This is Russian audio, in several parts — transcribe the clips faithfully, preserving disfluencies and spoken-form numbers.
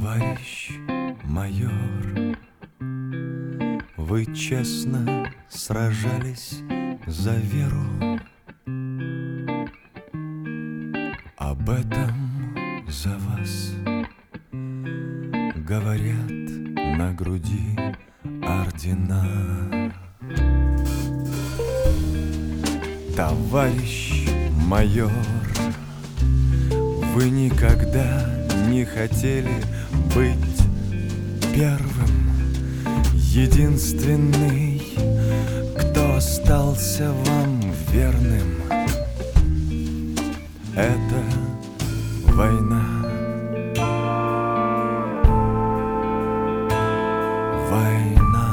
Товарищ майор, вы честно сражались за веру. Об этом за вас говорят на груди ордена. Товарищ майор, вы никогда не хотели быть первым. Единственный, кто остался вам верным, это война. Война.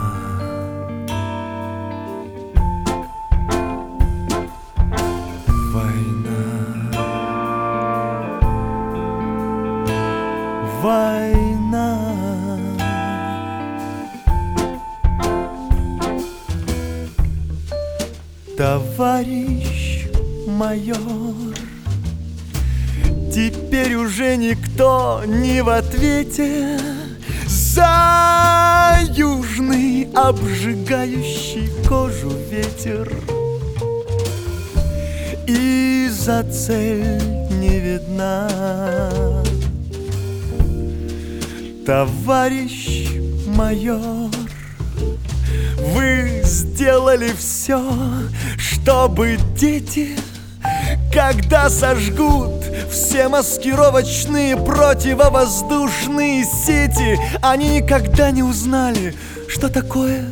Война. Война. Товарищ майор, теперь уже никто не в ответе за южный обжигающий кожу ветер, и за цель не видна. Товарищ майор, вы сделали все, чтобы дети, когда сожгут все маскировочные противовоздушные сети, они никогда не узнали, что такое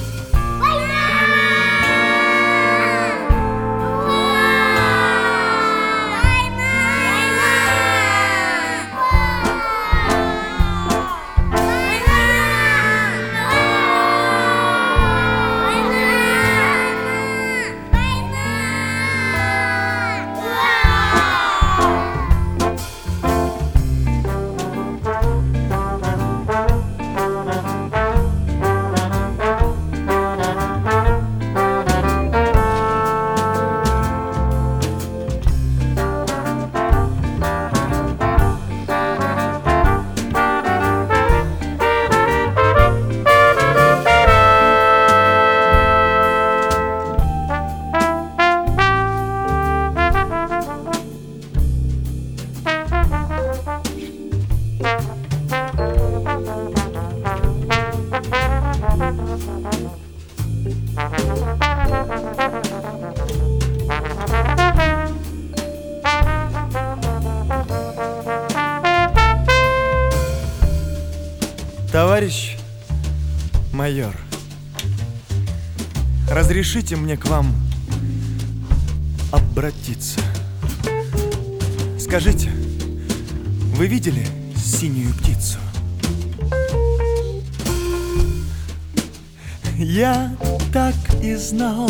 Товарищ майор, разрешите мне к вам обратиться. Скажите, вы видели синюю птицу? Я так и знал.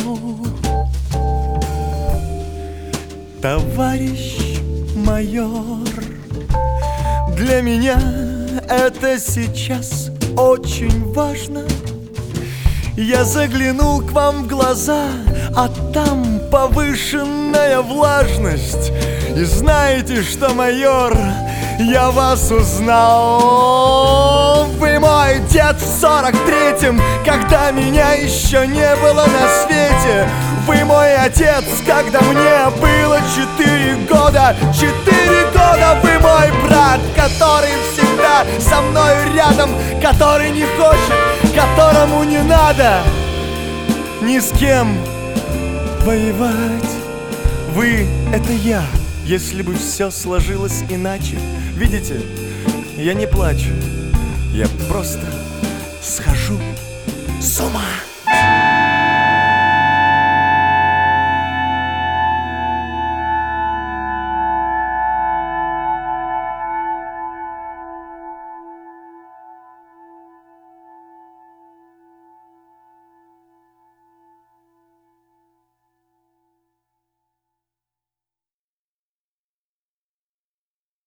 Товарищ майор, для меня это сейчас очень важно. Я заглянул к вам в глаза, а там повышенная влажность. И знаете что, майор, я вас узнал. Вы мой дед в сорок третьем, когда меня еще не было на свете. Вы мой отец, когда мне было четыре года. Четыре года вы мой брат, который всегда со мной рядом, который не хочет, которому не надо ни с кем воевать. Вы — это я, если бы все сложилось иначе. Видите, я не плачу, я просто схожу с ума.